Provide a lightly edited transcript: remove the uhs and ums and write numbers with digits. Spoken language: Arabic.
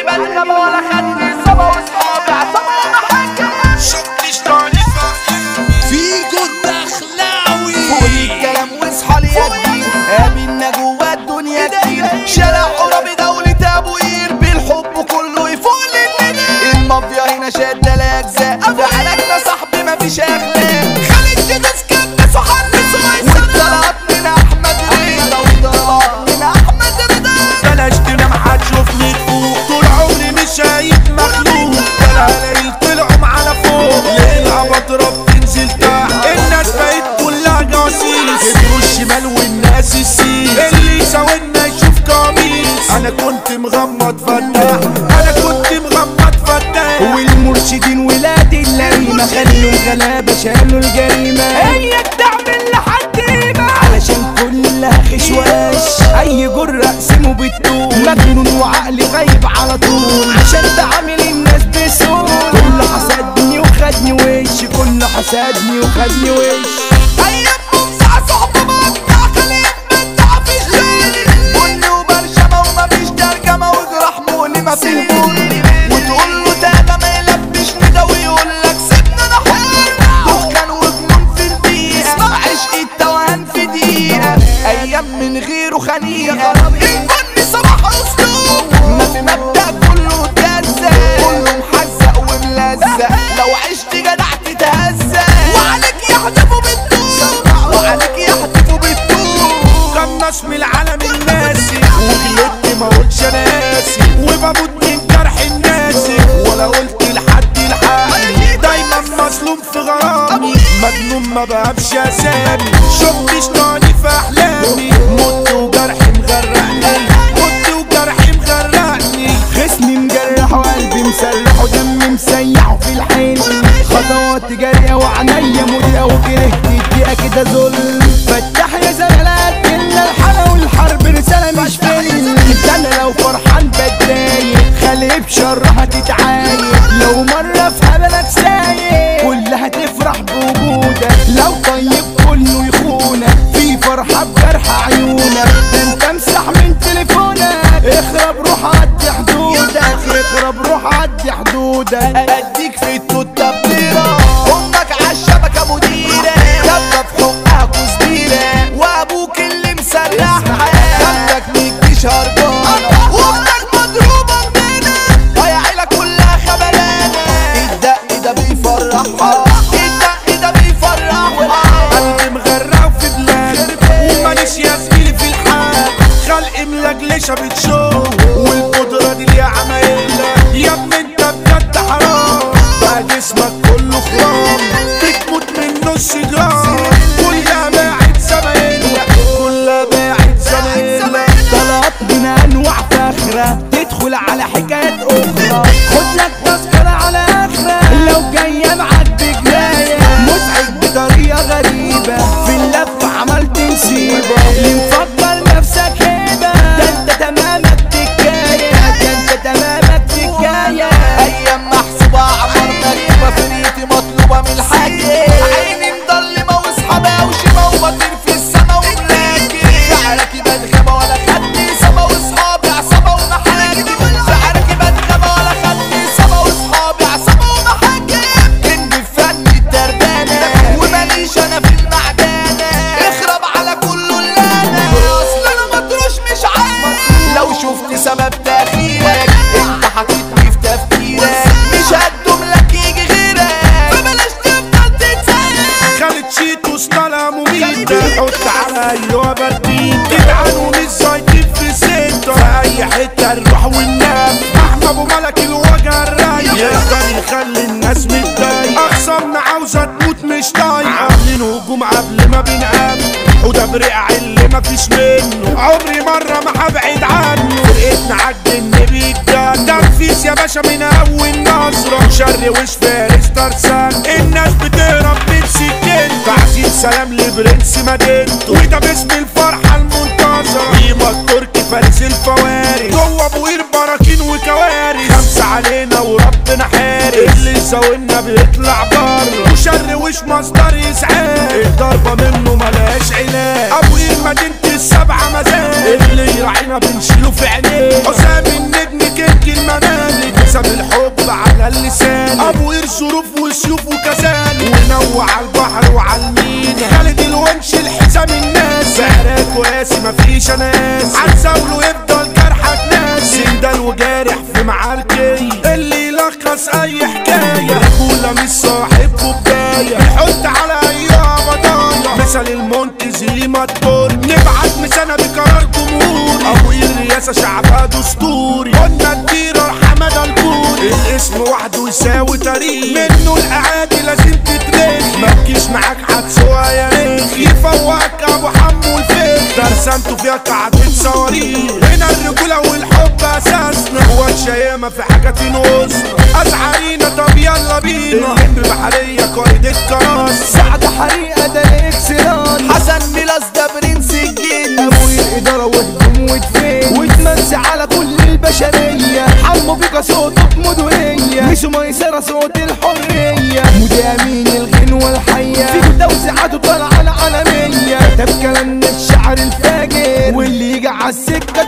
بتغاب ولا خدني سما واصحابي عصابة ومحاكم شفتش تاني فيجو الدخلاوي فوق الكلام واصحى لي يا كبير قابلنا جوا الدنيا كتير شارع قرابي دولة ابو قير بالحب كله يفوق للندى المافيا هنا شادة الاجزاء فعلكنا صاحبي مفيش اخلاق خالد جدس كبس وحرس والطلعت من احمد رضا والطلعت من احمد رضا بلاش تنام هتشوفني فوق طول عمري مش شايف مخلوق العلايل طلعوا معانا فوق العبط رب تنزل تحت الناس بقت كلها جواسيس يدروا الشمال والناس السيس اللي يساوينا يشوف قميص انا كنت مغمض فتاح انا كنت مغمض فتاح والمرشدين ولاد اللئيمة خلوا الغلابة شالوا الجريمة هي تعمل لحد قيمة علشان كلها خشواش اي جرة اقسمه بالطول مجنون وعقلي غايب على طول عشان تعامل الناس بسهول كل حسدني وخدني وش كل حسدني وخدني وش ايام ممسعة صحبة مقطع خليك مدع في الشارع بني وبرشمة ومفيش ترجمة وجراح مولي مفيش بني وتقول له ده ما يلبش ندى ويقولك سيبنا انا حر دخان وجنون في البيئة عشق التوهان في دقيقة ايام من غيره خنيقة البني صباح اسلوب ما في مبدأ كله اتهزق كله محزق وملزق لو عشت جدع تتهزق وعليك يحدفوا بالطوب وعليك يحدفوا بالطوب كم ناس من العالم الناسي وغلطت ما قلتش ناسي وبموت من جرح الناسي ولا قلت لحد الحق دايما مظلوم في غرامي مجنون ما بهبش اسامي شفتش تاني في احلامي مت وجرحي مغرقني مت وجرحي مغرقني خصمي مجرح وقلبي مسرح ودمي مسيح في الحين خطوات جارية وعنيا مضيئة وكرهت الدقيقة كده ظلم فتح يا زلالات إلا الحلا والحرب رسالة مش فيلم ده أنا لو فرحان بتضايق خلي بشرها تتعايق لو مرة في هبلك سايق كلها تفرح بوجودك لو طيب كله يخونك في فرحة بجرح عيونك ده انت امسح من تليفونك اخرب روح عدي حدودك اخرب روح عدي حدودك اديك في التوتة بليرة امك عالشبكة مديرة كبة في حقها كزبيرة وابوك اللي مسرحها كبتك ميجيش هربانة واختك مضروبة مننا يا عيلة كلها خبلانة الدق ده بيفرحها الدق ده بيفرحها قلبي مغرق في بلاد وماليش يا زميلي في الحال خلقي ملجلشة بتشوف والقدرة دي ليها عمايلها يا ابني انت بجد حرام بقى جسمك كله خرام بتموت من نص جرام كلها باعت زمايلها كلها باعت زمايلها طلعت بنا انواع فاخرة تدخل على حكايات اخرى خد لك تذكرة على اخرة لو جاية معاك بجناية مزعج بطريقة غريبة في اللف عملت نسيبة اللي مفكر نفسك هيبة ده انت تمامك تكاية ده انت تمامك تكاية ايام محسوبة عمر مكتوبة فريتي مطلوبة من الحاج عيني مضلمة واصحابها وشبه وبطير في السما وملاكي شعركي بتغابة ولا خدني سما واصحابي عصابة ومحاكم شعركي بتغابة ولا خدني سما واصحابي عصابة ومحاكم كنت في فن التربانة وماليش انا في المعدانة اخرب على كله اللي انا اصل انا مطروش مش عارف لو شفت سبب تأخيرك انت حطيتني في تفكيرك مش هقدم لك يجي غيرك فبلاش تفضل تتسرق خالد شيتوس طالع مميت حط على ايوه بردين جدعان ومش زايدين في سته في اي حته نروح وننام احمد ابو ملك الوجه الرايق يقدر يخلي الناس متضايقه اخصامنا عاوزه تموت مش طايقه عاملين هجوم قبل ما بنقام وده برقع اللي مفيش منه عمري مره ما هبعد عنه فرقتنا عالجن بيتجن تنفيذ يا باشا من اول نظره شر وش فارس ترسان الناس بتهرب من سكين تعزيز سلام لبرنس مدينته وده باسم الفرحه المنتظره قيمه التركي فارس الفوارس جوه ابو قير براكين وكوارث خمسه علينا وربنا حارس اللي يساوينا بيطلع بره وشر وش مصدر ازعاج الضربه منه ملهاش علاج ابو قير مدينه السبعه مزاج اللي يراعينا بنشيله في عينيه حسام النجم كيك المنام التاني ابو قير ظروف وسيوف وكساني ونوع على البحر وعلى المينا خالد الونش الحزام الناس سعرك وقاسي مفيش ناس عالزاوله يفضل جرحك ناس سندال وجارح في معاركي اللي يلخص اي حكايه رجوله مش صاحب كوبايه بنحط على ايها بضايا مثل المنتزي مطبور نبعت مسانه بقرار جمهوري ابو قير رئاسه شعبها دستوري قلنا الديره حماده البوري الاسم وحده يساوي تاريخ منه الاعادي لازم تتريخ متجيش معاك حدسوها يا ريخ يفوقك ابو حمو الفيخ ترسمته فيها قاعدة صواريخ هنا الرجولة والحب اساسنا هو الشيامة في حاجة تنقصنا ازعرينا طب يلا بينا الهند بحرية قائد الكراس سعد حريقة ده الاكسران حسن ميلاس ده برنس الجن ابويا الادارة وهجوم ودفين وتمسي على كل البشرية حمو بيكا صوته بمدورية مشو ميسرة صوت الحرية مودي امين الغنوة الحية في توزيعاته طالعة العالمية كتب كلام الشعر الفاجر واللي يجي عالسكة